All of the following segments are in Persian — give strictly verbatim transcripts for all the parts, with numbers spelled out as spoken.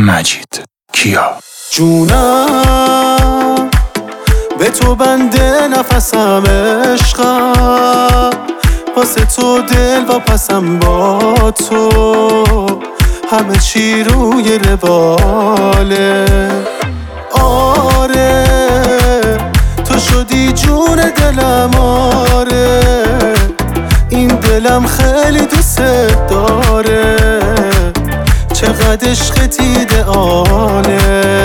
مجید کیا. جونم به تو بنده نفسم عشقم، واسه تو دل و پسم با تو، همه چی روی رواله. آره تو شدی جون دلم، آره این دلم خیلی دوست داره، چقدر عشقت ایدئاله.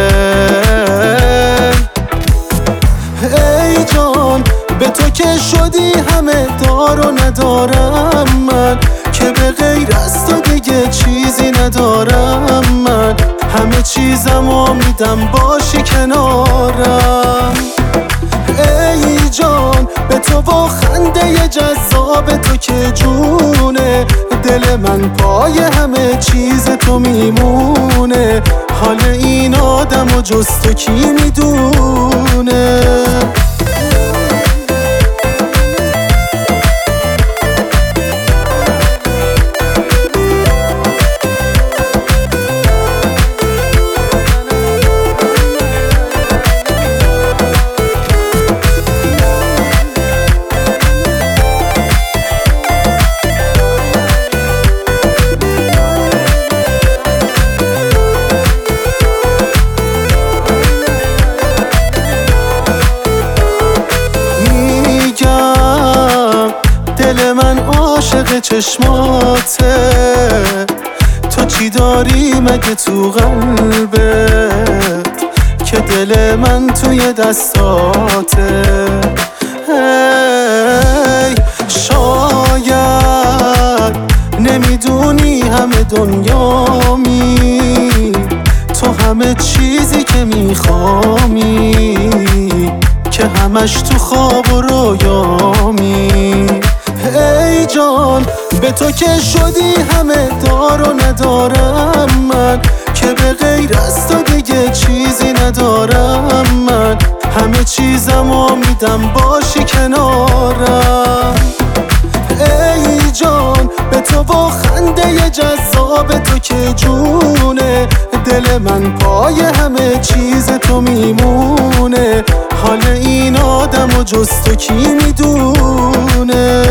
ای جان به تو که شدی همه دار و ندارم من، که به غیر از تو دیگه چیزی ندارم من، همه چیزمو میدم باشی کنارم. ای جان به تو با خنده جذاب تو که جونه، دل من پای همه چیز تو میمونه، حال این آدم و جز تو کی میدونه. دل من عاشق چشماته، تو چی داری مگه تو قلبت که دل من توی دستاته. هی شاید نمیدونی همه دنیامی، تو همه چیزی که میخوامی، که همش تو خواب و رویامی. ای جان به تو که شدی همه دار و ندارم من، که به غیر از تو دیگه چیزی ندارم من، همه چیزمو میدم باشی کنارم. ای جان به تو با خنده جذاب تو که جونه، دل من پای همه چیز تو میمونه، حال این آدم و جز تو کی میدونه.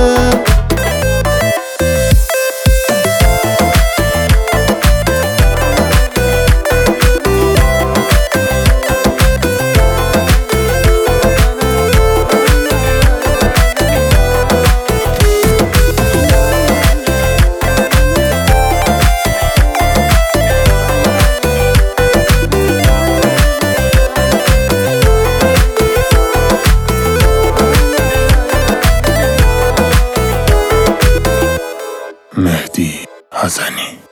مهدی حسنی.